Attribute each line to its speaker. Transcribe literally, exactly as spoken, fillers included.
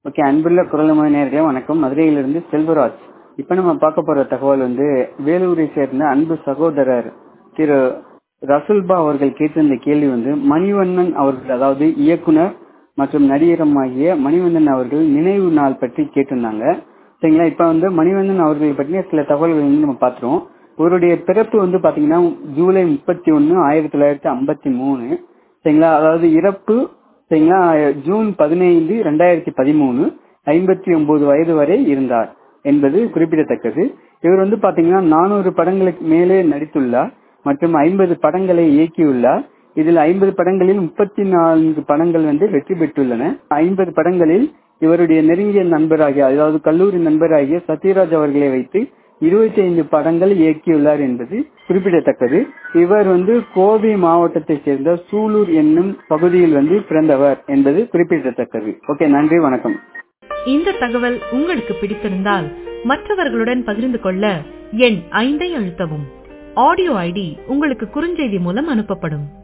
Speaker 1: Okay, அன்புள்ள குரலமை நேயர்களே வணக்கம். மதுரையிலிருந்து செல்வராஜ். இப்ப நம்ம பார்க்க போற தகவல் வந்து வேலூரை சேர்ந்த அன்பு சகோதரர் திரு ரசுல்பா அவர்கள் கேட்டிருந்த கேள்வி வந்து மணிவண்ணன் அவர்கள், அதாவது இயக்குனர் மற்றும் நடிகரமாகிய மணிவண்ணன் அவர்கள் நினைவு நாள் பற்றி கேட்டிருந்தாங்க. சரிங்களா? இப்ப வந்து மணிவண்ணன் அவர்கள் பற்றிய சில தகவல்கள் வந்து நம்ம பார்த்துருவோம். இவருடைய பிறப்பு வந்து பாத்தீங்கன்னா ஜூலை முப்பத்தி ஒன்னு ஆயிரத்தி தொள்ளாயிரத்தி ஐம்பத்தி மூணு. சரிங்களா? அதாவது இறப்பு சரிங்களா ஜூன் பதினைந்து இரண்டாயிரத்தி பதிமூணு. ஐம்பத்தி ஒன்பது வயது வரை இருந்தார் என்பது குறிப்பிடத்தக்கது. இவர் வந்து பாத்தீங்கன்னா நானூறு படங்களுக்கு மேலே நடித்துள்ளார் மற்றும் ஐம்பது படங்களை இயக்கியுள்ளார். இதில் ஐம்பது படங்களில் முப்பத்தி நான்கு படங்கள் வந்து வெற்றி பெற்றுள்ளன. ஐம்பது படங்களில் இவருடைய நெருங்கிய நண்பராகிய, அதாவது கல்லூரி நண்பராகிய சத்யராஜ் அவர்களை வைத்து இருபத்தி ஐந்து படங்கள் இயக்கியுள்ளார் என்பது குறிப்பிடத்தக்கது. இவர் வந்து கோவை மாவட்டத்தை சேர்ந்த சூலூர் என்னும் பகுதியில் வந்து பிறந்தவர் என்பது குறிப்பிடத்தக்கது. ஓகே, நன்றி, வணக்கம்.
Speaker 2: இந்த தகவல் உங்களுக்கு பிடித்திருந்தால் மற்றவர்களுடன் பகிர்ந்து கொள்ள எண் ஐந்தை அழுத்தவும். ஆடியோ ஐடி உங்களுக்கு குறுஞ்செய்தி மூலம் அனுப்பப்படும்.